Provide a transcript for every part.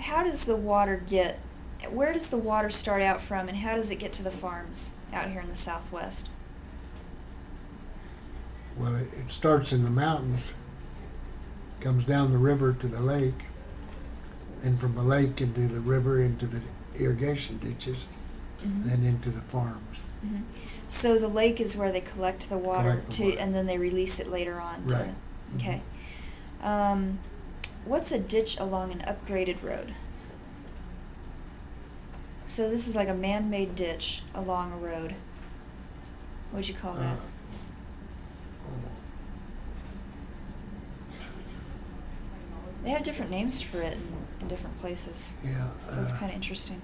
how does the water get, where does the water start out from, and how does it get to the farms out here in the Southwest? Well, it starts in the mountains, comes down the river to the lake, and from the lake into the river into the irrigation ditches, Mm-hmm. and then into the farms. Mm-hmm. So the lake is where they collect the water, Collect the water. and then they release it later on. Right. Okay. What's a ditch along an upgraded road? So this is like a man-made ditch along a road. What would you call that? They have different names for it in different places. Yeah. So it's kind of interesting.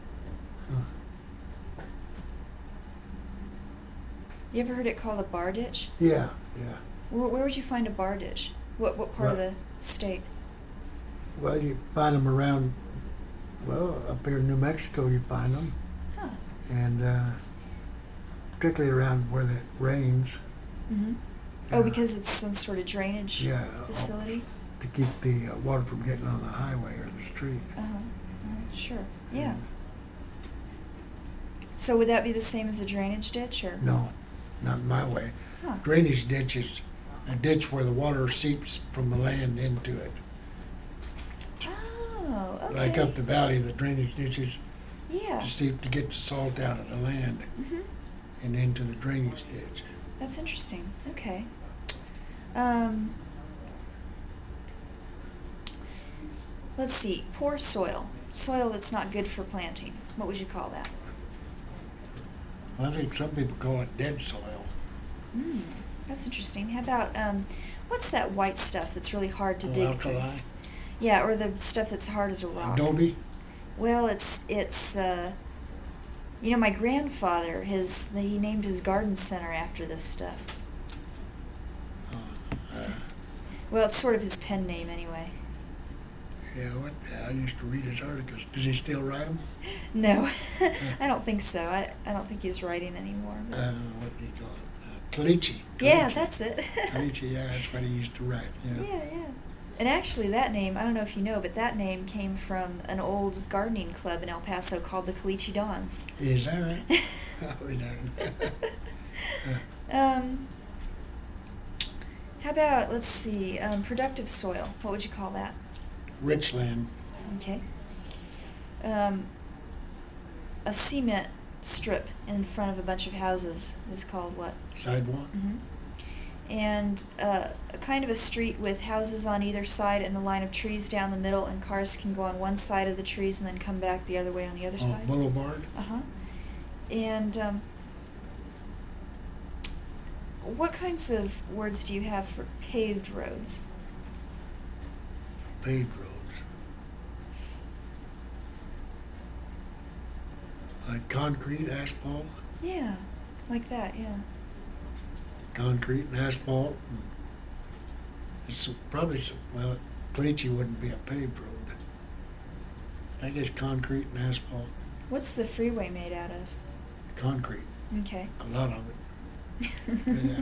You ever heard it called a bar ditch? Yeah, yeah. Where would you find a bar ditch? What part of Well- the state? Well, you find them around, well, up here in New Mexico you find them, Huh. and particularly around where it rains. Mm-hmm. Yeah. Oh, because it's some sort of drainage Yeah, facility? to keep the water from getting on the highway or the street. Sure. Yeah. So would that be the same as a drainage ditch, or? No, not in my way. Huh. Drainage ditch is a ditch where the water seeps from the land into it. Oh, okay. Like up the valley, the drainage ditches Yeah. to seep to get the salt out of the land Mm-hmm. and into the drainage ditch. That's interesting. Okay. Let's see. Poor soil. Soil that's not good for planting. What would you call that? I think some people call it dead soil. That's interesting. How about, what's that white stuff that's really hard to dig through? Alkali, Yeah, or the stuff that's hard as a rock. adobe. Well, it's you know, my grandfather, he named his garden center after this stuff. Well, it's sort of his pen name anyway. Yeah, I used to read his articles. Does he still write them? No, I don't think so. I don't think he's writing anymore. But What do you call it? Caliche. yeah, Caliche. that's it. Caliche, yeah, that's what he used to write. Yeah. Yeah. And actually, that name, I don't know if you know, but that name came from an old gardening club in El Paso called the Caliche Dons. Is that right? Oh, we don't. How about, let's see, productive soil. What would you call that? Rich land. Okay. A cement strip in front of a bunch of houses is called what? Sidewalk. Mm-hmm. And a kind of a street with houses on either side and a line of trees down the middle, and cars can go on one side of the trees and then come back the other way on the other side. Boulevard. Uh-huh. And what kinds of words do you have for paved roads? Paved roads. Like concrete, asphalt. Yeah, like that, yeah. Concrete and asphalt. It's probably, well, Caliche wouldn't be a paved road. I guess concrete and asphalt. What's the freeway made out of? Concrete, Okay. a lot of it. Yeah.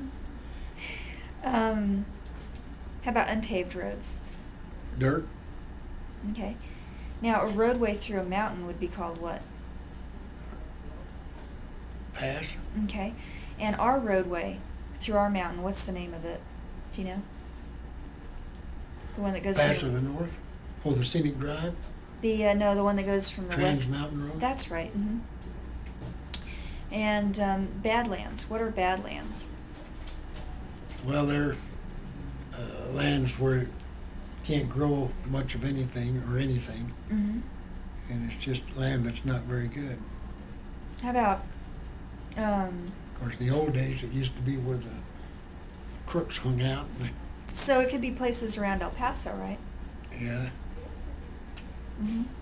How about unpaved roads? Dirt, Okay. Now, a roadway through a mountain would be called what? pass, Okay. And our roadway through our mountain, what's the name of it? Do you know? The one that goes pass of from the north. Oh, the scenic drive, no, the one that goes from the Trans west. Mountain Road. That's right. Mm-hmm. And badlands. What are badlands? Well, they're lands where you can't grow much of anything or anything, Mm-hmm. and it's just land that's not very good. How about Of course, in the old days, it used to be where the crooks hung out. so it could be places around El Paso, right? Yeah, Mm-hmm.